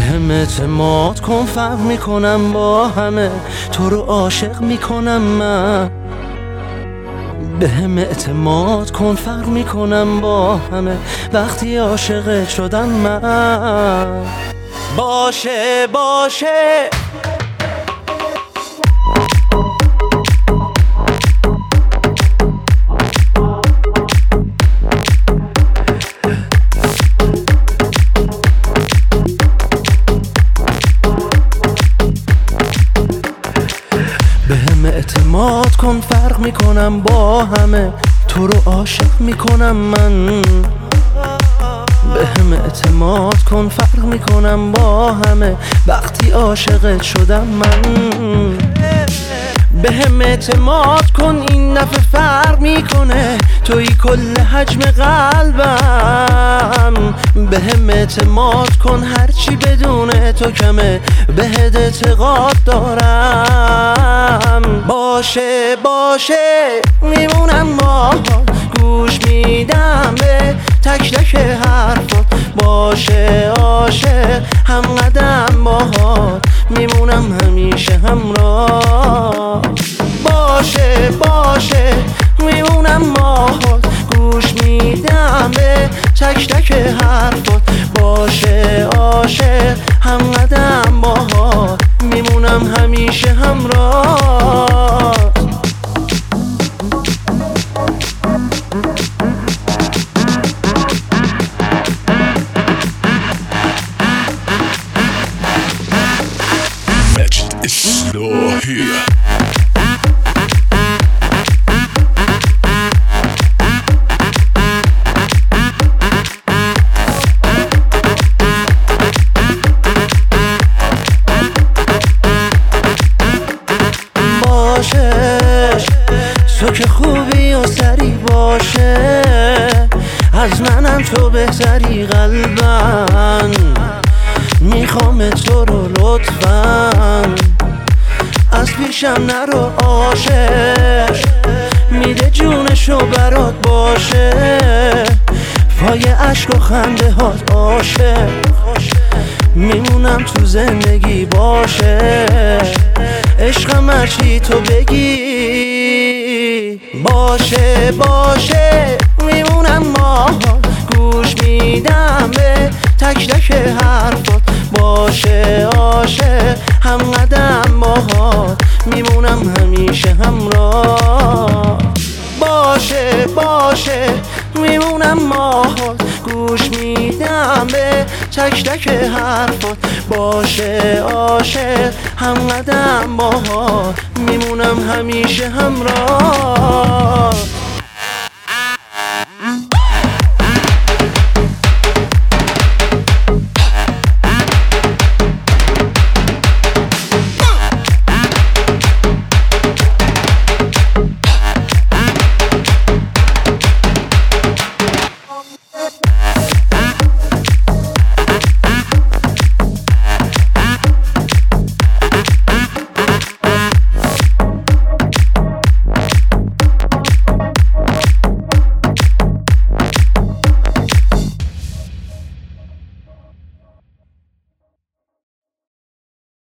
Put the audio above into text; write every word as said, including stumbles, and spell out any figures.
هم اعتماد کن، فرق میکنم با همه، تو رو عاشق میکنم من. به هم اعتماد کن، فرق میکنم با همه، وقتی عاشقت شدم من. باشه باشه به هم اعتماد کن، فرق میکنم با همه، تو رو عاشق میکنم من. به هم اعتماد کن، فرق میکنم با همه، وقتی عاشقت شدم من. به هم اعتماد کن، این دفعه فرق میکنه، توی کل حجم قلبم. به هم اعتماد کن، هرچی بدون تو کمه، بهت اعتقاد دارم. باشه باشه میمونم با گوش میدم به تک تک حرفات. باشه عاشق هم قدم باهات، میمونم همیشه همراه. باشه باشه میمونم باهات، گوش میدم به تک تک حرفات. باشه عاشق هم قدم باهات، میمونم همیشه همراه. Slow here. باشه تو که خوبی و سری، باشه از منم تو بهتری قلبن. میخوام تو رو لطفاً، از پیشم نرو عاشق، میده جونشو برات باشه، پای عشق و خنده هات عاشق، میمونم تو زندگی باشه، عشقم هرچی تو بگی. باشه باشه میمونم باهات، گوش میدم به تک تک حرفات. باشه عاشق هم قدم باهات، میمونم همیشه همراه. باشه باشه میمونم باهات، گوش میدم به تک تک حرفات. باشه عاشق هم قدم باهات، میمونم همیشه همراه.